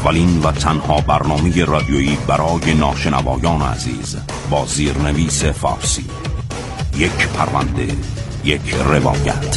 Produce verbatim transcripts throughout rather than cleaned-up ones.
اولین و تنها برنامه رادیویی برای ناشنوایان عزیز با زیرنویس فارسی. یک پرونده، یک روایت.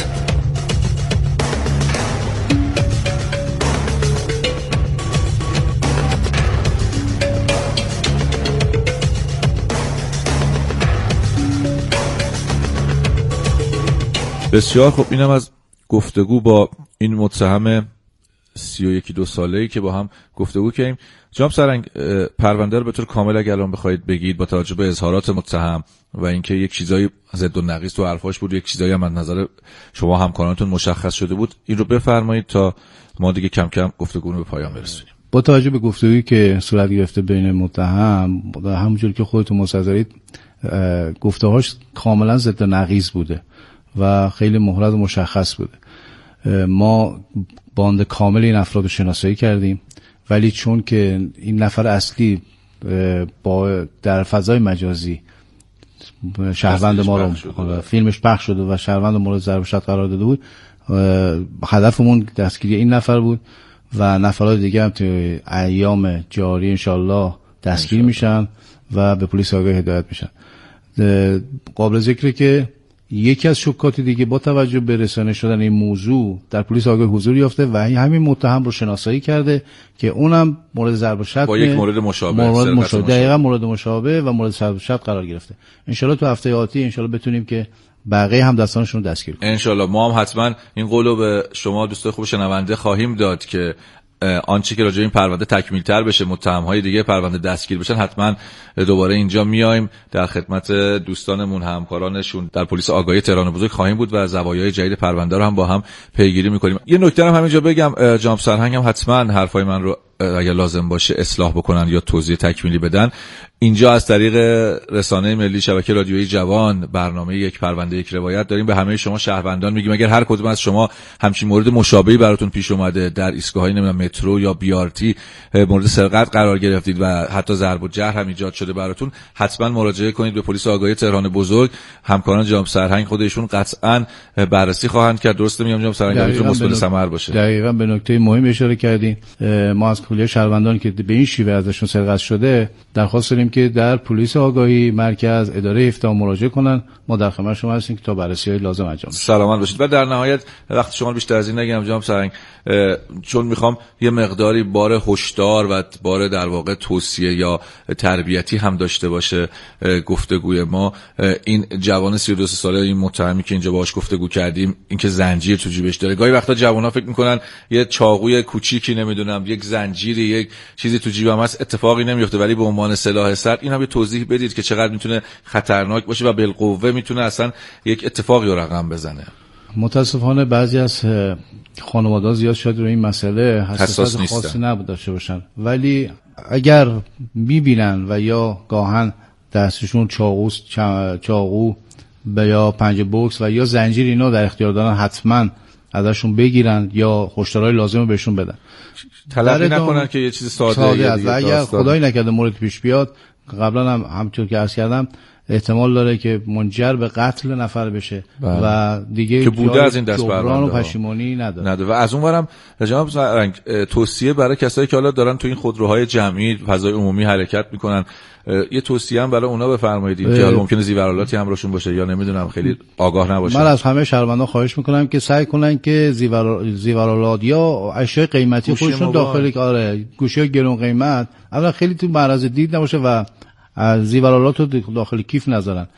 بسیار خب، اینم از گفتگو با این متهم سی و یکی دو ساله‌ای که با هم گفتگو کردیم. جناب سرهنگ، پرونده رو به طور کامل اگر الان بخواید بگید با توجه به اظهارات متهم و اینکه یک چیزایی ضد و نقیض تو حرفاش بود، یک چیزایی هم از نظر شما همکارانتون مشخص شده بود، این رو بفرمایید تا ما دیگه کم کم گفتگو رو به پایان برسونیم. با توجه به گفتگویی که صورت گرفته بین متهم، همونجوری که خودتون مستحضرید، گفته‌هاش کاملا ضد و نقیض بوده و خیلی محرز و مشخص بوده. ما باند کامل این افراد رو شناسایی کردیم، ولی چون که این نفر اصلی با در فضای مجازی شهروند ما رو فیلمش پخش شده و شهروند مورد ضرب شد قرار داده بود، هدفمون دستگیری این نفر بود و نفرات دیگه هم توی ایام جاری انشالله دستگیر میشن و به پلیس آگاهی هدایت میشن. قابل ذکره که یکی از شکاتی دیگه با توجه به رسانه شدن این موضوع در پلیس آگاهی حضور یافته و همین متهم رو شناسایی کرده که اونم مورد ضرب و شتم با یک مورد مشابه مورد مشابه دقیقاً مورد مشابه و مورد ضرب و شتم قرار گرفته. ان شاءالله تو هفته آتی ان شاءالله بتونیم که بقیه هم دستانشون رو دستگیر کنیم. ان شاءالله ما هم حتما این قولو به شما دوستای خوب شنونده خواهیم داد که آنچه که راجع به این پرونده تکمیل‌تر بشه، متهم‌های دیگه پرونده دستگیر بشن، حتما دوباره اینجا میایم در خدمت دوستانمون، همکارانشون در پلیس آگاهی تهران بزرگ خواهیم بود و زوایای جدید پرونده رو هم با هم پیگیری می‌کنیم. یه نکته هم همینجا بگم، جناب سرهنگ هم حتما حرفای من رو اگر لازم باشه اصلاح بکنن یا توضیح تکمیلی بدن. اینجا از طریق رسانه ملی شبکه رادیویی جوان برنامه یک پرونده یک روایت داریم به همه شما شهروندان میگیم اگر هر کدوم از شما همچین مورد مشابهی براتون پیش اومده، در ایستگاه‌های نمیدونم مترو یا بی آر تی مورد سرقت قرار گرفتید و حتی ضرب و جرح هم ایجاد شده براتون، حتما مراجعه کنید به پلیس آگاهی تهران بزرگ. همکاران جناب سرهنگ خودشون قطعاً بررسی خواهند کرد. درسته میگم جناب سرهنگ؟ میتونه مثبت ثمر باشه. دقیقاً به نکته مهم اشاره کردین. ما از کلیه شهروندان که به این شیوه ازشون سرقت شده درخواست داریم که در پلیس آگاهی مرکز اداره افتاء مراجعه کنن. ما در خدمت شما هستیم که تا بررسی‌های لازم انجام بدیم. سلامت باشید. و در نهایت وقت شما بیشتر از این نگیرم جناب سرهنگ، چون میخوام یه مقداری بار هشدار و بار در واقع توصیه یا تربیتی هم داشته باشه گفتگوی ما. این جوان سی و دو ساله، این متهمی که اینجا باهاش گفتگو کردیم، اینکه زنجیر تو جیبش داره، گاهی وقتا جوونا فکر میکنن یه چاقوی کوچیکی نمیدونم یک زنجیری یک چیزی تو جیبم هست اتفاقی نمیفته، ولی به عنوان سلاح سرد این هم یه توضیح بدید که چقدر میتونه خطرناک باشه و بالقوه میتونه اصلا یک اتفاقی رو رقم بزنه. متاسفانه بعضی از خانواده‌ها زیاد شاید روی این مسئله حساسیت خاصی نبود داشته باشن، ولی اگر میبینن و یا گاهن دستشون چاقو چاقو یا پنجه بوکس و یا زنجیر اینا در اختیار دارن، حتما ازشون بگیرن یا هشدارهای لازم رو بهشون بدن. تلقی نکنن که یه چیز ساده, ساده است و اگر خدایی نکرده مورد پیش بیاد، قبلا هم همونطور که عرض کردم احتمال داره که منجر به قتل نفر بشه بله. و دیگه که بوده از این دست پرونده و پشیمانی نداره. نداره. و از اونورم جناب سرهنگ توصیه برای کسایی که حالا دارن تو این خودروهای جمعی فضای عمومی حرکت میکنن، یه توصیه هم برای اونا بفرمایید که حالا ممکنه زیورالاتی همراهشون باشه یا نمیدونم خیلی آگاه نباشه. من از همه شهروندان خواهش میکنم که سعی کنن که زیورالات یا اشیاء قیمتی خودشون داخل آره گوشی گرون قیمت اولا خیلی تو معرض دید نباشه و زیورالات رو داخل کیف نذارن.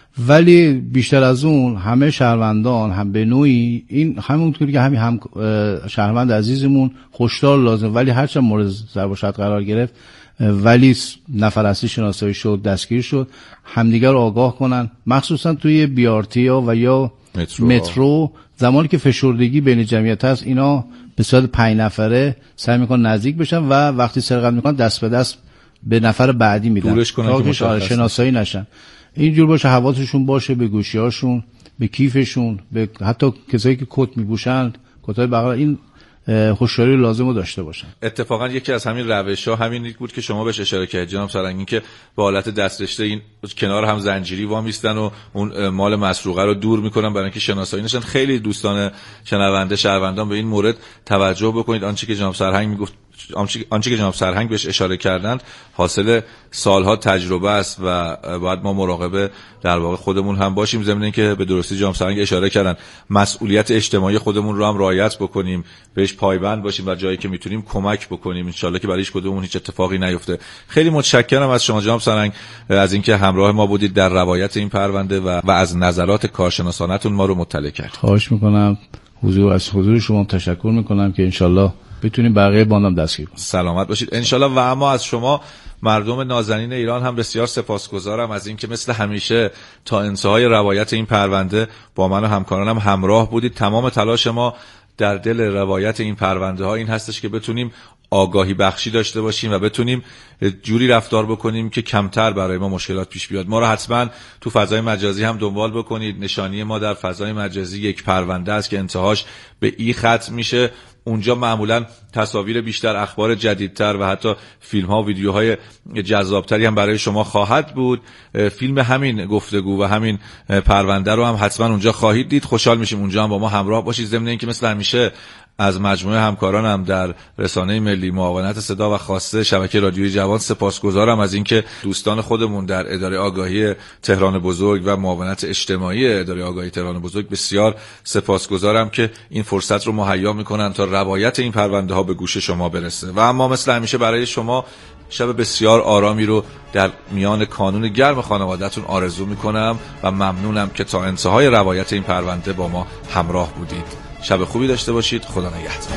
ولی بیشتر از اون همه شهروندان هم به نوعی این همونطوری که همین هم شهروند عزیزمون هشدار لازم، ولی هرچند مورد ضرب و شتم قرار گرفت ولی نفر اصلی شناسایی شد، دستگیر شد، همدیگر رو آگاه کنن، مخصوصا توی بی آر تی ها و یا مترو, مترو زمانی که فشردگی بین جمعیت هست، اینا به صورت پنج نفره سعی میکنن نزدیک بشن و وقتی سرقت میکنن دست به دست به نفر بعدی میدن دورش کنن که مشخص شناسایی نشن. اینجور باشه، حواسشون باشه به گوشیاشون، به کیفشون، به حتی کسایی که کت میپوشن، کتای بغل، این هوشیاری لازم رو داشته باشن. اتفاقا یکی از همین روش‌ها همین بود که شما بهش اشاره کردید جناب سرهنگ، این که به حالت دسترشته این کنار هم زنجیری وامیستن و اون مال مسروقه رو دور میکنن برای اینکه شناسایی نشن. خیلی دوستان شنونده شهروندان به این مورد توجه بکنید. آنچه که جناب سرهنگ میگفت آنچه که جناب سرهنگ بهش اشاره کردند حاصل سالها تجربه است و باید ما مراقب در واقع خودمون هم باشیم. ضمن اینکه به درستی جناب سرهنگ اشاره کردن مسئولیت اجتماعی خودمون رو هم رعایت بکنیم، بهش پایبند باشیم و جایی که میتونیم کمک بکنیم، ان شاءالله که برای هیچ کدوممون هیچ اتفاقی نیفته. خیلی متشکرم از شما جناب سرهنگ از اینکه همراه ما بودید در روایت این پرونده و, و از نظرات کارشناسانتون ما رو مطلع کردید. خواهش میکنم. حضور از حضور شما تشکر میکنم که انشالله بتونیم بقیه باندم دستگیر کنیم. سلامت باشید انشالله. و اما از شما مردم نازنین ایران هم بسیار سپاسگزارم از اینکه مثل همیشه تا انتهای روایت این پرونده با من و همکارانم همراه بودید. تمام تلاش ما در دل روایت این پرونده ها این هستش که بتونیم آگاهی بخشی داشته باشیم و بتونیم جوری رفتار بکنیم که کمتر برای ما مشکلات پیش بیاد. ما رو حتما تو فضای مجازی هم دنبال بکنید. نشانی ما در فضای مجازی یک پرونده است که انتهاش به ای ختم میشه. اونجا معمولا تصاویر بیشتر، اخبار جدیدتر و حتی فیلم ها و ویدیوهای جذابتری هم برای شما خواهد بود. فیلم همین گفتگو و همین پرونده رو هم حتما اونجا خواهید دید. خوشحال میشیم اونجا هم با ما همراه باشید. ضمن اینکه مثل همیشه از مجموعه همکارانم در رسانه ملی معاونت صدا و خواسته شبکه رادیویی جوان سپاسگزارم از اینکه دوستان خودمون در اداره آگاهی تهران بزرگ و معاونت اجتماعی اداره آگاهی تهران بزرگ بسیار سپاسگزارم که این فرصت رو مهیا میکنن تا روایت این پرونده ها به گوش شما برسه. و اما مثل همیشه برای شما شب بسیار آرامی رو در میان کانون گرم خانواده‌تون آرزو میکنم و ممنونم که تا انتهای روایت این پرونده با ما همراه بودید. شب خوبی داشته باشید. خدا نگهدار.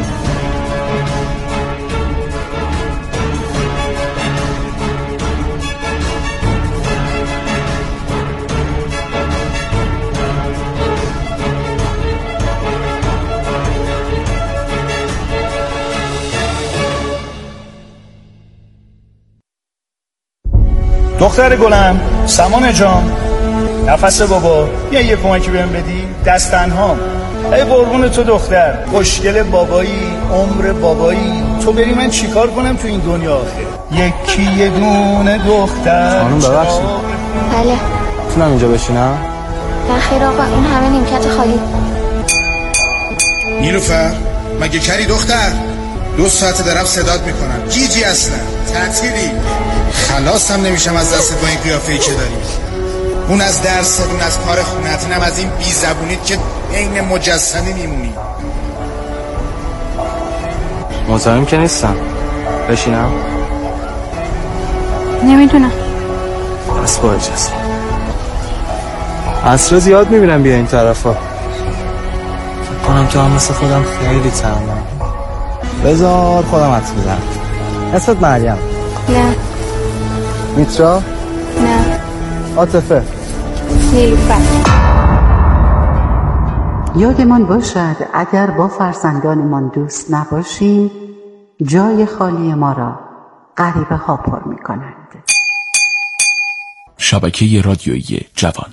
دختر گلم، سامان جان، نفس بابا، بیا یه کمکی بهم بدی؟ دست تنهام. ای قربون تو دختر، خوشگل بابایی، عمر بابایی، تو بری من چیکار کنم تو این دنیا آخه؟ یکی یه دونه دختر. خانم ببخشید. بله. میتونم اینجا بشینم؟ نه خیر آقا، این همه نیمکت خالی. نیلوفر، مگه کری دختر؟ دو ساعت دارم صدات میکنم، گیجی اصلا، تعطیلی. خلاصم نمیشم از دست با این قیافه‌ای که داری. اون از درست، اون از کار خونت، اینم از این بی زبونیت که عین مجسمه میمونی. مزاحم که نیستم، بشینم؟ نمیدونم. بس با اجازه. عصر زیاد میبینم بیا این طرفا. فکر کنم تو هم مثل خودم خیلی تنها. بذار خودم حدس بزنم. اسمت مریم؟ نه. میترا؟ نه. عاطفه؟ نیلوفر. یادمان باشد اگر با فرزندانمان دوست نباشیم جای خالی ما را غریبه ها پر می کنند. شبکه رادیویی جوان.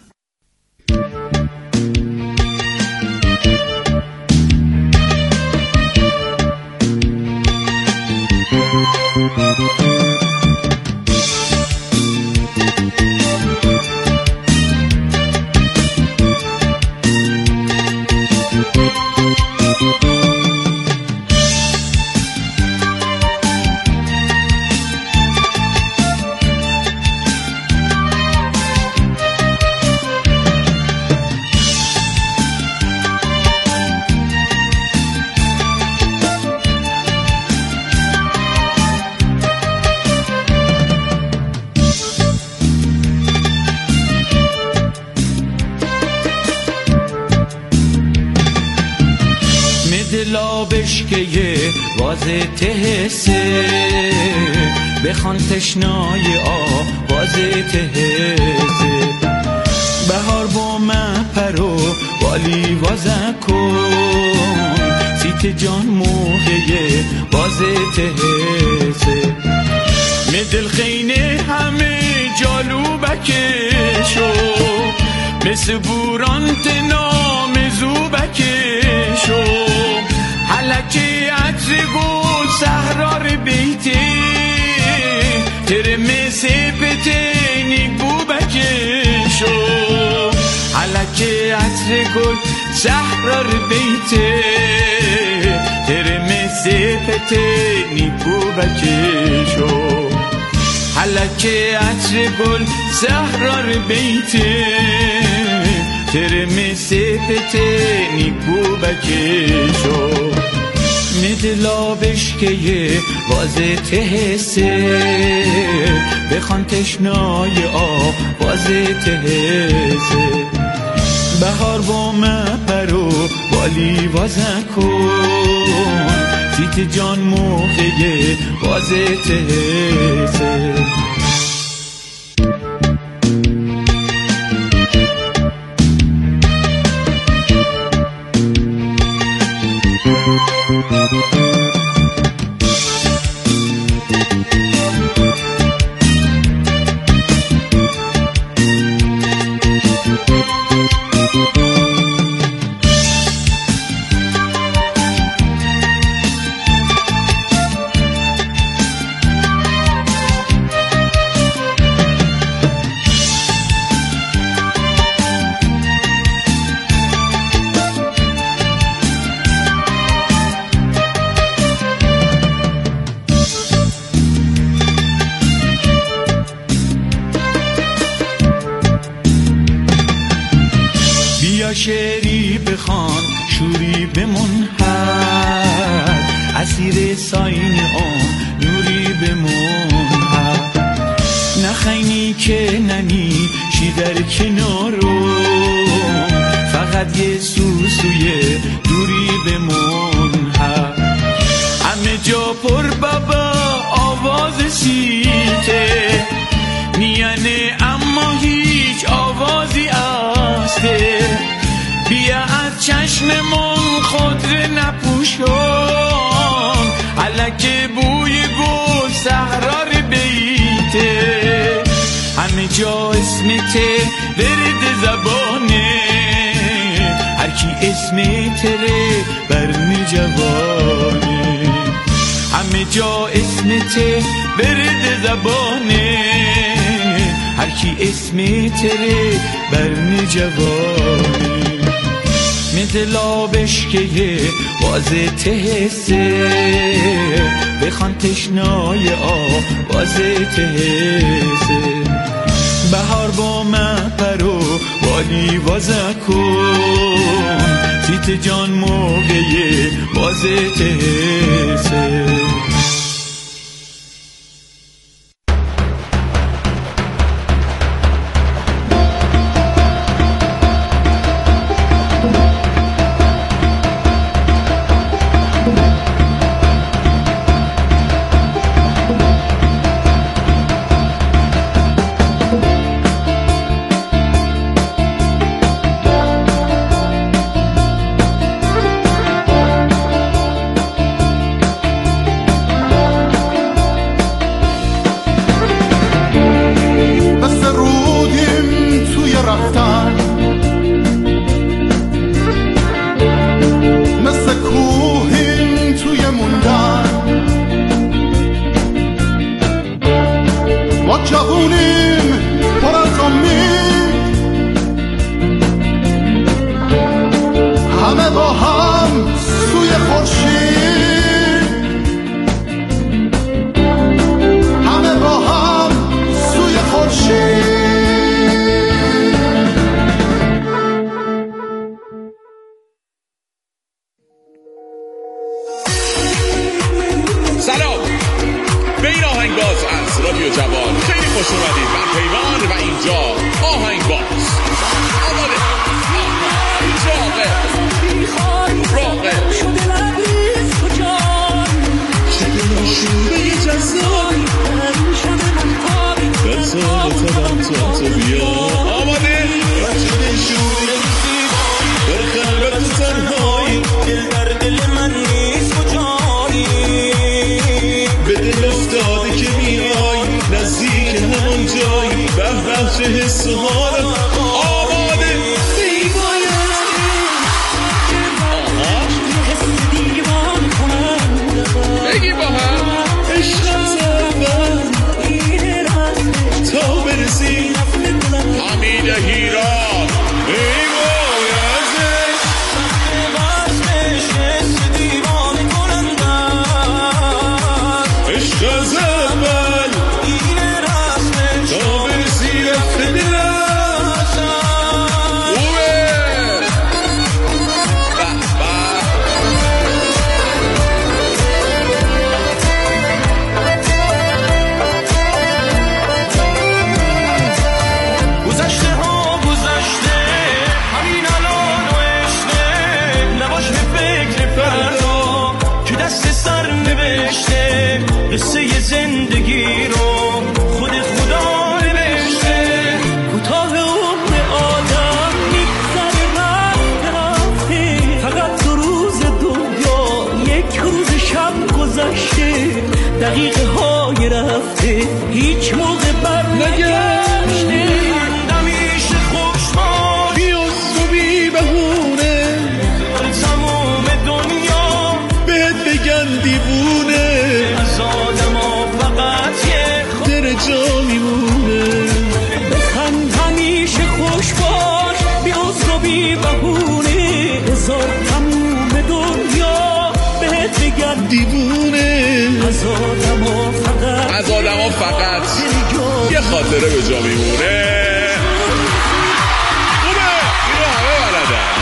بشکه واز تهسه بخوان تشنای آواز تهسه بهار با من پرو والی وازکن سیت جان موقعه واز تهسه مدل خینه همه جالو بکشو مثل بوران تنام زو بکشو حلقه عطر گل سهرار بیتی تر مثل پتینی بو بکشو حلقه عطر گل سهرار بیتی تره مثل پته نیکو بکشو حلکه عطر گل زهرار بیته تره مثل پته نیکو بکشو ندلا بشکه وازه تهسه بخوان تشنای آوازه تهسه بهار با مپرو بالی وازه کن تیت جان موقعه وازه تهسه شعری بخوان شوری بمون هر اسیر ساین آن نوری بمون هر نخینی که ننی شی در کنارو فقط یه سوسوی دوری بمون هر همه جا پر بابا آواز سیته میانه اما هیچ آوازی هسته بیا از چشممون خودره نپوشون علکه بوی گل سهرار بیته همه جا اسمته ورد زبانه هرکی اسم تره برمی جوانه همه جا اسمته ورد زبانه هرکی اسم تره برمی جوانه مثل بشکه وازه تهسه بخوان تشنای آوازه تهسه بهار با مپرو والی وازه کن تیت جان موقعه وازه تهسه سلام به این آهنگباز از رادیو جوان خیلی خوش اومدید من پیمان و اینجا آهنگباز آماده آهنگباز دقیقه های رفته هیچ موقع بر نگشته. همیشه خوشحال بیوز و بی بهونه تمام دنیا بهت بگن دیوونه. از آدم ها فقط یه در جا میمونه. بخند همیشه خوش باش بیوز و بی بهونه. هزار تموم دنیا بهت بگن دیوونه. از آدم ها فقط از آدم ها فقط یه خاطره به جا میمونه. خوبه اینو همه بلدن.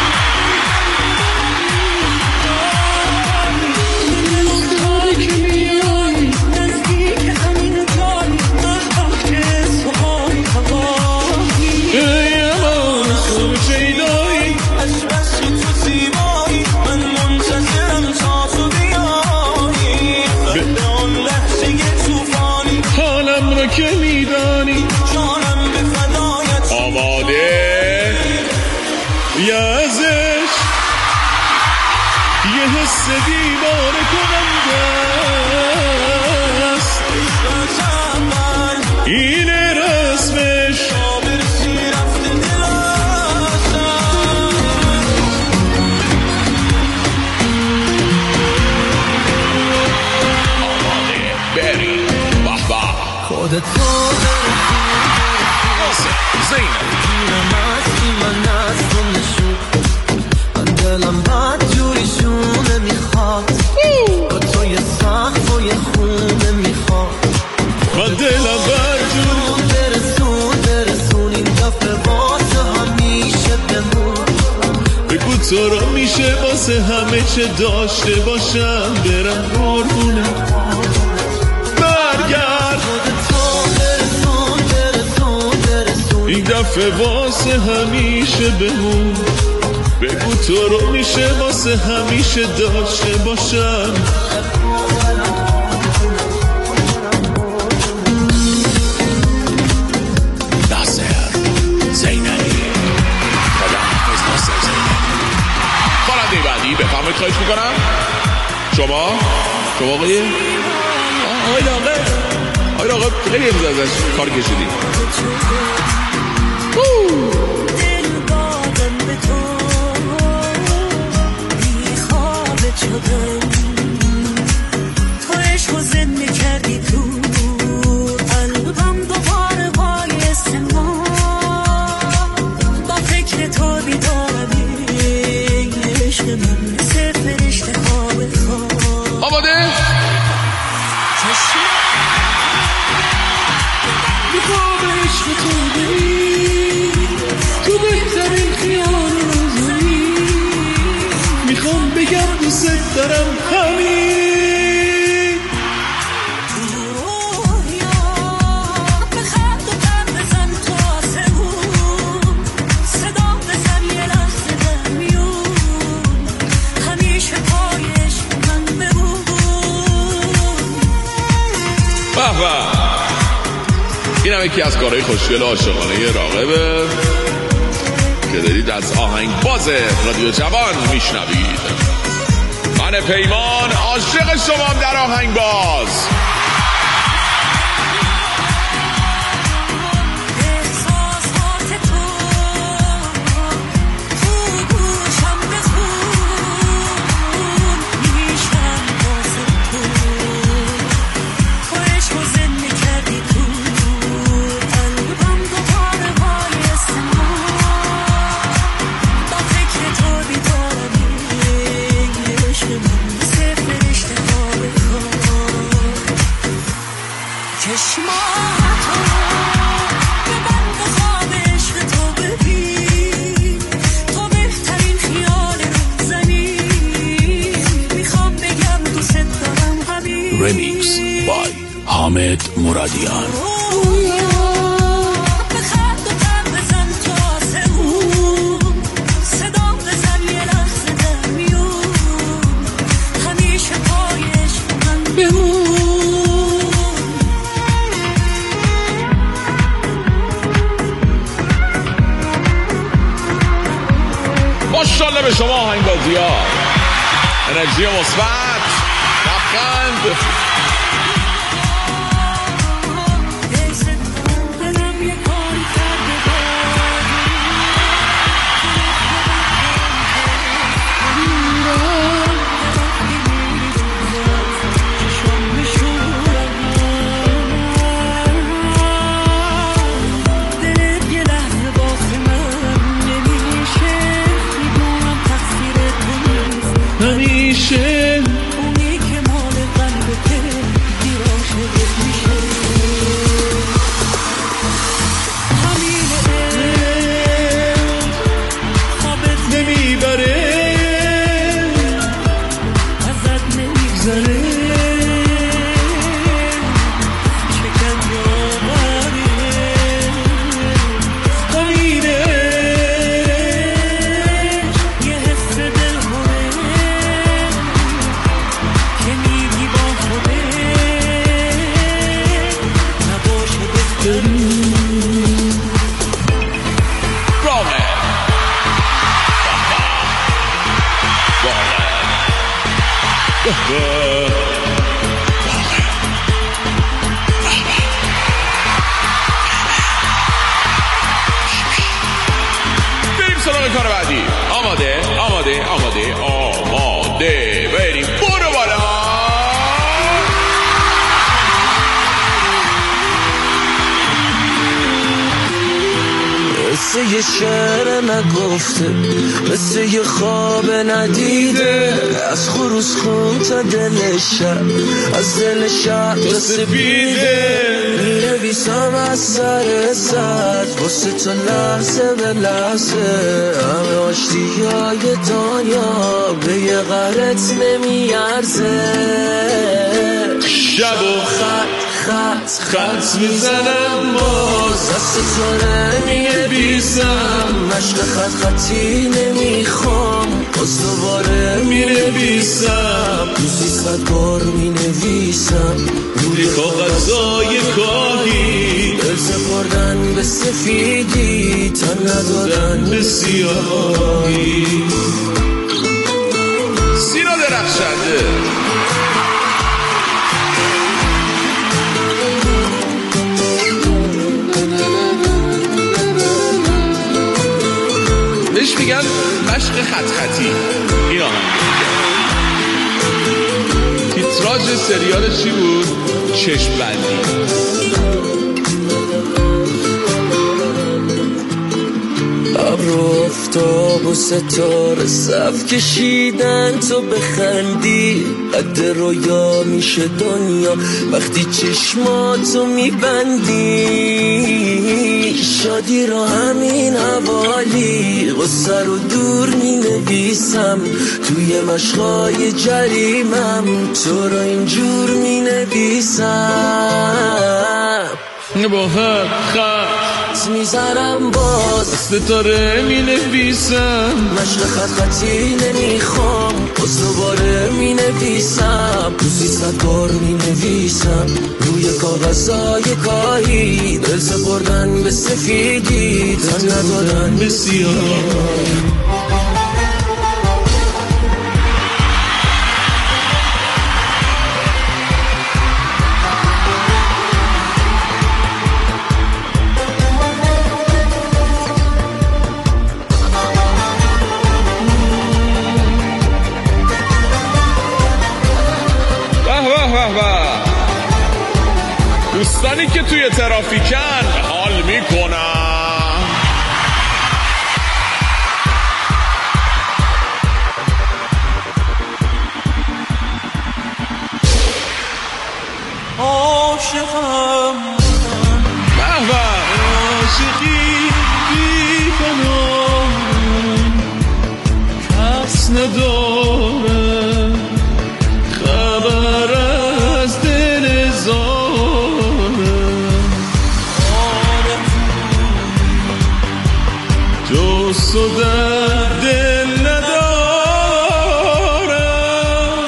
که میدانی جانم به فدایت. آماده یه ازش یه حس دیوانه کننده است. این رسمش برسی رفته دلستم. آماده بری بح بح خودت تو زینب دیرم هستی من از تو نشون. من دلم بد جوریشونه میخواد با تو یه سقف و یه خونه میخواد. من دلم بد جور برسون برسون این دفعه واسه همیشه بمون. بگو تو را میشه واسه همه چه داشته باشم برم قربونه. برگرد این دفعه واسه همیشه بمون. بگو تو رو میشه واسه همیشه داشته باشم. ناصر زینبی خدا حافظ ناصر زینبی. خواننده بعدی بفرمایید خواهش میکنم. شما شما آقای آقای آقای آقای آقای خیلی امروز ازش کار کشیدی. دل دادم به تو بی خوابت شدم. تو عشق و زنده کردی تو قلبم دوباره بایست ما. با فکر تو بیدارم عشق من مثل فرشته خواب خواب. آماده؟ میخوام عشق تو بری تو بهترین خیال روزی. میخوام بگم دوست دارم همین. رویا بخند و پر بزن تو آسمون. صدا بزن یه لحظه در میون. همیشه پای عشق من بمون. به به این هم یکی از کارهای خوشگل عاشقانه راغبه که دارید از آهنگ باز رادیو جوان میشنوید. من پیمان عاشق شمام در آهنگ باز. Remix by حامد مرادیان. ماشاءالله به شما آهنگبازی‌ها، انرژی مثبت، لبخند. همیشه اونی که مال قلبته دیر عاشقت میشه همینه خوابت نمیبره ازت نمیگذره بریم سراغ کار بعدی. آماده آماده آماده آماده بریم برو بالا. مثل یه شعر نگفته، مثل یه خواب ندیده، از خروس خون تا دل شب، از دل شب تا سپیده، می‌نویسم از سر سر واسه تو لحظه به لحظه، همه آشتی‌های دنیا به یه غرت نمیارزه. شب و خط خط خط میزنم باز، دست تو نمی‌نویسم، مشق خط خطی نمیخوام، باز دوباره مینویسم، روزی صد بار مینویسم روی کاغذای کاهی، دل سپردن به سفیدی، تن ندادن به سیاهی. سینا درخشنده بهش میگن مشق خط خطی. این آهنگ تیتراژ سریال چی بود؟ چشم بندی. ابر و آفتاب و ستاره صف کشیدن تو بخندی، قد رویا میشه دنیا وقتی چشماتو میبندی، شادی رو همین حوالی، غصه رو دور مینویسم توی مشقای جریمم، تو رو اینجور مینویسم، با هر خط میزنم باز، ستاره مینویسم، مشق خط خطی نمیخوام، باز دوباره مینویسم، روزی صد بار مینویسم روی کاغذای کاهی، دل سپردن به سفیدی، تن ندادن به سیاهی. دوستانی که توی ترافیکن حال میکنن، عاشقم محور عاشقی بی فنان، کس نداره خبر از دل زارم، جز و در دل ندارم،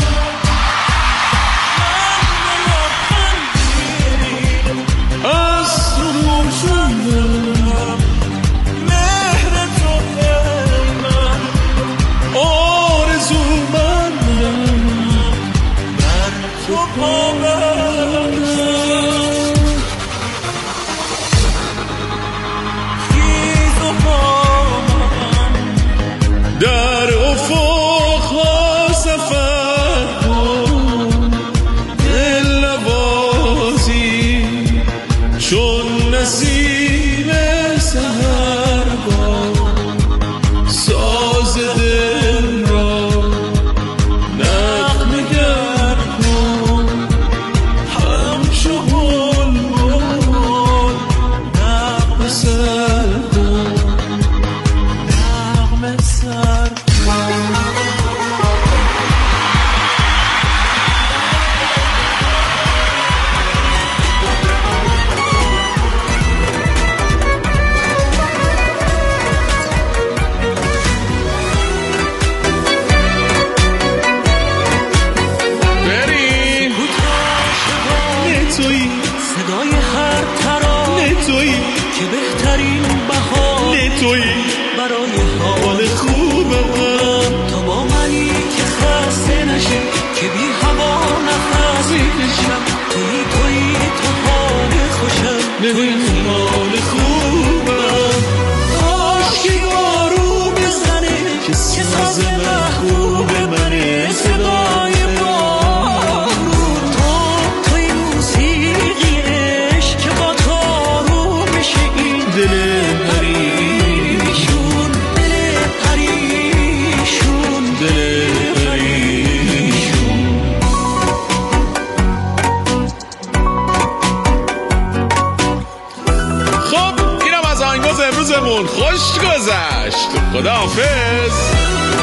از تو روشنم مهر تو من، آرزو مندم بر تو پابندم، خیز و پامن در افق ها سفر کن، دل نوازی چون نسیم سحرگاه، ساز دل را خوبم. تو با منی که خسته نشی که بی هوا نفس بکشم. توی توی تو حال خوشم توی حال خوبم. عاشقی بارو بزنه که ساز محبوب منه صدای بارون. تو توی موسیقی عشق که با تو آروم بشه این دل پریشون دل پریشون دل پریشون. خب اینم از آهنگاز امروزمون. خوش گذشت. خداحافظ.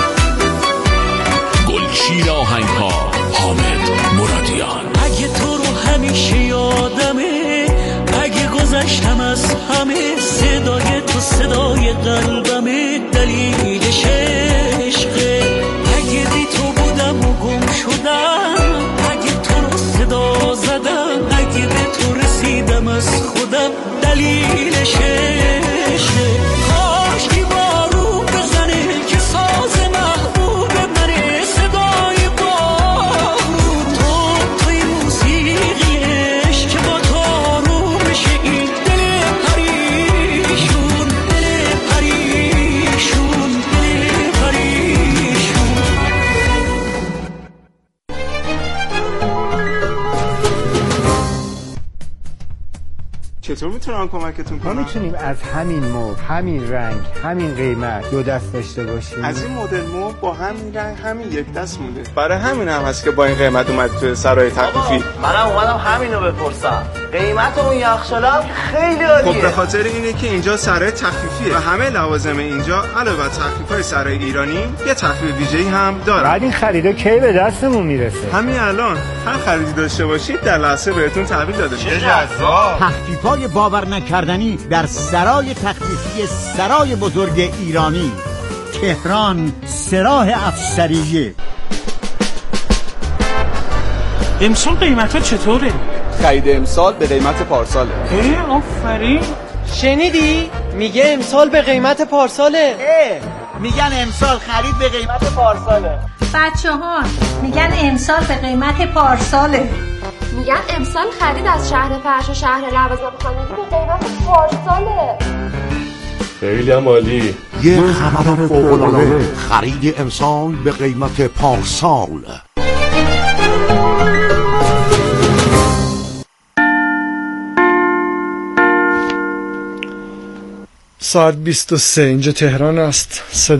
گلچین آهنگ ها حامد مرادیان. اگه تو رو همیشه یادمه، اگه گذشتم از همه، صدای تو صدای قلبمه، دلیلش عشقه. اگه بی تو بودم و گم شدم، اگه تو رو صدا زدم، اگه به تو رسیدم از خودم، دلیلش عشقه. کاشکی بارون بزنه که ساز محبوب منه صدای بارون. تو توی موسیقی عشق که با تو آروم بشه این دل پریشون دل پریشون دل پریشون. چطور میتونم کمکتون کنم؟ ما میتونیم از همین مبل، همین رنگ، همین قیمت دو دست داشته باشیم. از این مدل مبل با همین رنگ همین یک دست مونده. برای همین هم هست که با این قیمت اومد تو سرای تخفیفی. منم اومدم همینو بپرسم. قیمت اون یخچال هم خیلی عالیه. خب به خاطر اینه که اینجا سرای تخفیفیه و همه لوازم اینجا علاوه بر تخفیف‌های سرای ایرانی یه تخفیف ویژه‌ای هم داره. بعد این خریدا کی به دستمون میرسه؟ همین الان هر خریدی داشته باشید در لحظه بهتون تحویل داده میشه. چه جذاب. تخفیف‌های باور نکردنی در سرای تخفیفی سرای بزرگ ایرانی، تهران، سراح افسریه. امسال قیمت ها چطوره؟ خرید امسال به قیمت پارساله. اه آفرین. شنیدی؟ میگه امسال به قیمت پارساله. اه میگن امسال خرید به قیمت پارساله. بچه ها میگن امسال به قیمت پارساله. میگن امسال خرید از شهر فرش و شهر لوازم خانگی به قیمت پارساله. خیلی هم عالی. یه خبر فوق‌العاده، خرید امسال به قیمت پارسال. ساعت بیست و سه اینجا تهران است.